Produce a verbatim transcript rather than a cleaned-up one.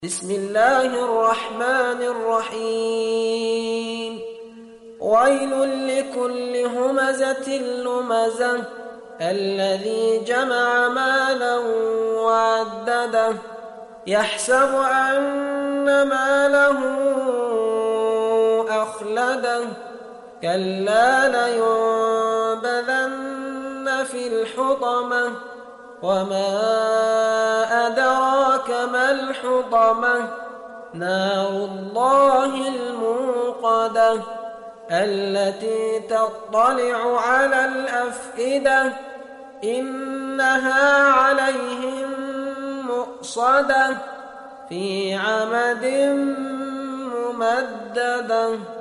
بسم الله الرحمن الرحيم ويل لكل همزة لمزة الذي جمع مالا وعدده يحسب أن ماله أخلده كلا لينبذن في الحطمة وما أدراك ما الحطمة نار الله الموقدة التي تطلع على الأفئدة إنها عليهم مؤصدة في عمد ممددة.